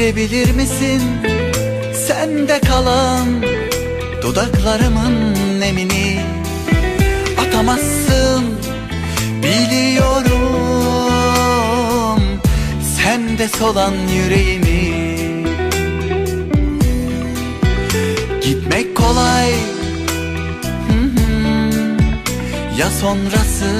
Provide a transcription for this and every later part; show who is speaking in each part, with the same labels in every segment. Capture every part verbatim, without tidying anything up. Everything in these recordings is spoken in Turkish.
Speaker 1: Silebilir misin sende kalan dudaklarımın nemini? Atamazsın biliyorum, sende solan yüreğimi. Gitmek kolay, hı hı, ya sonrası?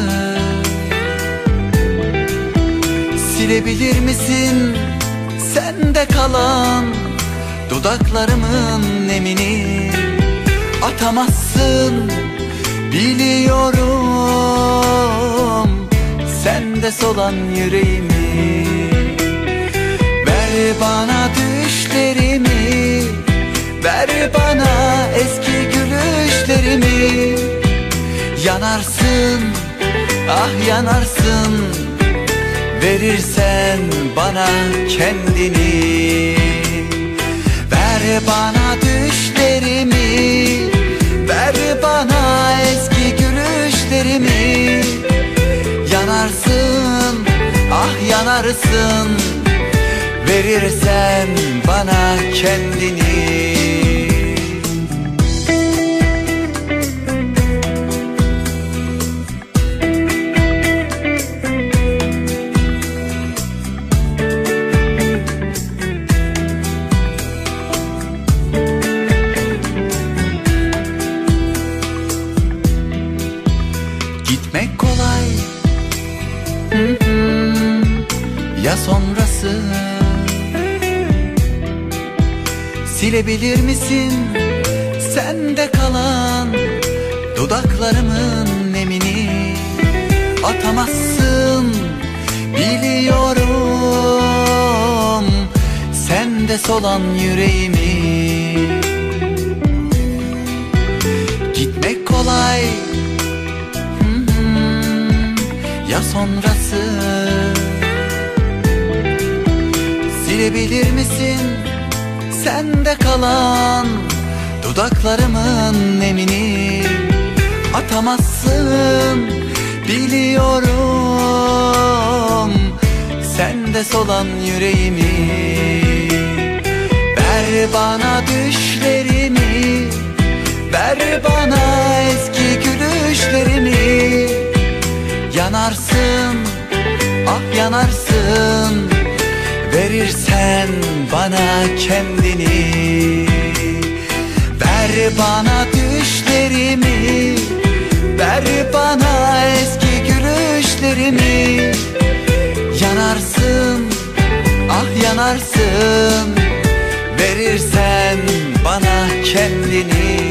Speaker 1: Silebilir misin sende kalan dudaklarımın nemini? Atamazsın biliyorum, sende solan yüreğimi. Ver bana düşlerimi, ver bana eski gülüşlerimi. Yanarsın, ah yanarsın, verirsen bana kendini. Ver bana düşlerimi, ver bana eski gülüşlerimi. Yanarsın, ah yanarsın, verirsen bana kendini. Gitmek kolay, hı hı, ya sonrası? Silebilir misin sende kalan dudaklarımın nemini? Atamazsın biliyorum, sende solan yüreğimi. Gitmek kolay, ya sonrası? Silebilir misin sende kalan dudaklarımın nemini? Atamazsın biliyorum, sende solan yüreğimi. Ver bana düşlerimi, ver bana eski gülüşlerimi. Yanarsın, ah yanarsın, verirsen bana kendini. Ver bana düşlerimi, ver bana eski gülüşlerimi. Yanarsın, ah yanarsın, verirsen bana kendini.